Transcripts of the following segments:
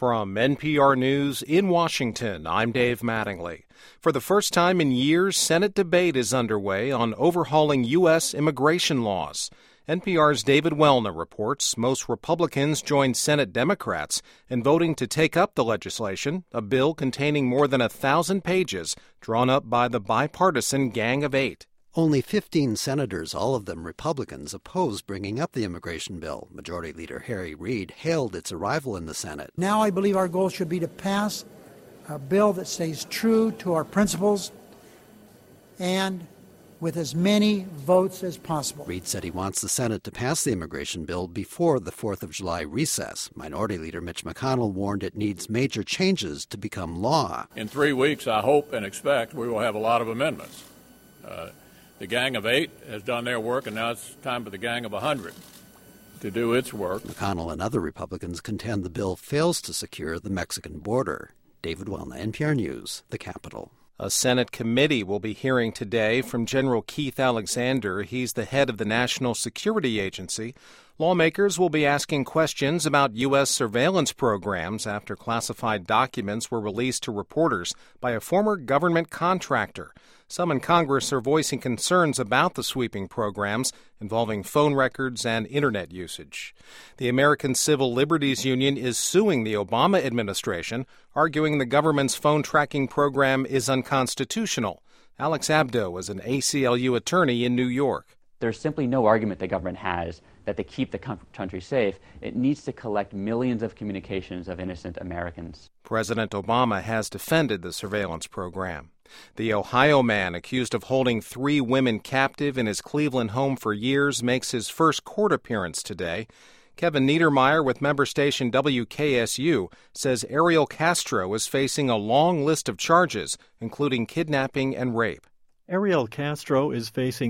From NPR News in Washington, I'm Dave Mattingly. For the first time in years, Senate debate is underway on overhauling U.S. immigration laws. NPR's David Welna reports most Republicans joined Senate Democrats in voting to take up the legislation, a bill containing more than 1,000 pages drawn up by the bipartisan Gang of Eight. Only 15 senators, all of them Republicans, opposed bringing up the immigration bill. Majority Leader Harry Reid hailed its arrival in the Senate. Now I believe our goal should be to pass a bill that stays true to our principles and with as many votes as possible. Reid said he wants the Senate to pass the immigration bill before the 4th of July recess. Minority Leader Mitch McConnell warned it needs major changes to become law. In 3 weeks, I hope and expect we will have a lot of amendments. The Gang of Eight has done their work, and now it's time for the Gang of 100 to do its work. McConnell and other Republicans contend the bill fails to secure the Mexican border. David Welna, NPR News, the Capitol. A Senate committee will be hearing today from General Keith Alexander. He's the head of the National Security Agency. Lawmakers will be asking questions about U.S. surveillance programs after classified documents were released to reporters by a former government contractor. Some in Congress are voicing concerns about the sweeping programs involving phone records and Internet usage. The American Civil Liberties Union is suing the Obama administration, arguing the government's phone tracking program is unconstitutional. Alex Abdo is an ACLU attorney in New York. There's simply no argument the government has that they keep the country safe. It needs to collect millions of communications of innocent Americans. President Obama has defended the surveillance program. The Ohio man accused of holding 3 women captive in his Cleveland home for years makes his first court appearance today. Kevin Niedermeyer with member station WKSU says Ariel Castro is facing a long list of charges, including kidnapping and rape. Ariel Castro is facing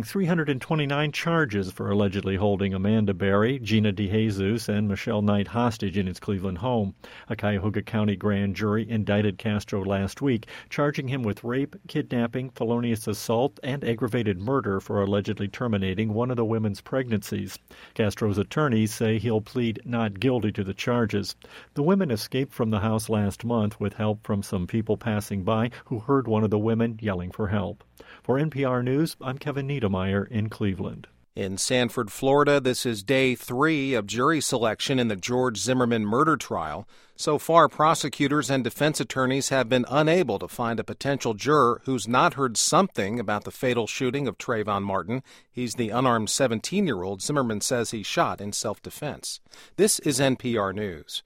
329 charges for allegedly holding Amanda Berry, Gina DeJesus, and Michelle Knight hostage in his Cleveland home. A Cuyahoga County grand jury indicted Castro last week, charging him with rape, kidnapping, felonious assault, and aggravated murder for allegedly terminating one of the women's pregnancies. Castro's attorneys say he'll plead not guilty to the charges. The women escaped from the house last month with help from some people passing by who heard one of the women yelling for help. For NPR News, I'm Kevin Niedermeyer in Cleveland. In Sanford, Florida, this is day 3 of jury selection in the George Zimmerman murder trial. So far, prosecutors and defense attorneys have been unable to find a potential juror who's not heard something about the fatal shooting of Trayvon Martin. He's the unarmed 17-year-old Zimmerman says he shot in self-defense. This is NPR News.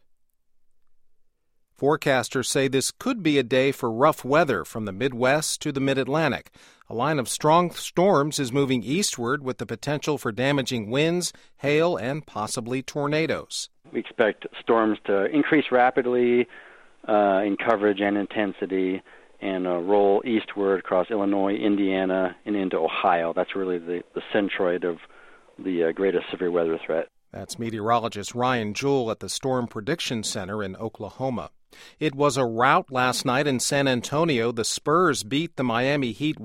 Forecasters say this could be a day for rough weather from the Midwest to the Mid-Atlantic. A line of strong storms is moving eastward with the potential for damaging winds, hail, and possibly tornadoes. We expect storms to increase rapidly in coverage and intensity and roll eastward across Illinois, Indiana, and into Ohio. That's really the centroid of the greatest severe weather threat. That's meteorologist Ryan Jewell at the Storm Prediction Center in Oklahoma. It was a rout last night in San Antonio. The Spurs beat the Miami Heat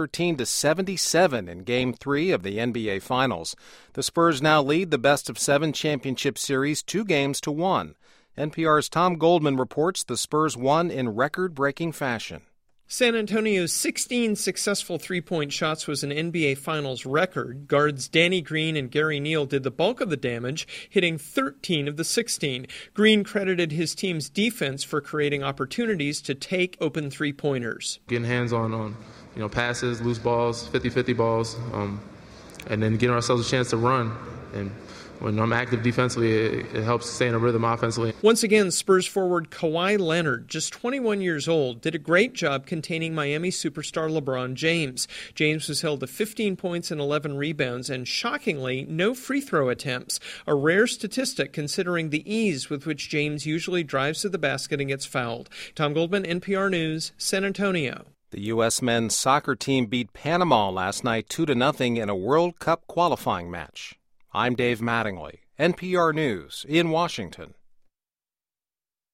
113-77 in Game 3 of the NBA Finals. The Spurs now lead the best-of-7 championship series 2-1. NPR's Tom Goldman reports the Spurs won in record-breaking fashion. San Antonio's 16 successful three-point shots was an NBA Finals record. Guards Danny Green and Gary Neal did the bulk of the damage, hitting 13 of the 16. Green credited his team's defense for creating opportunities to take open three-pointers. Getting hands on passes, loose balls, 50-50 balls, and then getting ourselves a chance to run. And when I'm active defensively, it helps stay in a rhythm offensively. Once again, Spurs forward Kawhi Leonard, just 21 years old, did a great job containing Miami superstar LeBron James. James was held to 15 points and 11 rebounds and, shockingly, no free throw attempts, a rare statistic considering the ease with which James usually drives to the basket and gets fouled. Tom Goldman, NPR News, San Antonio. The U.S. men's soccer team beat Panama last night 2-0 in a World Cup qualifying match. I'm Dave Mattingly, NPR News in Washington.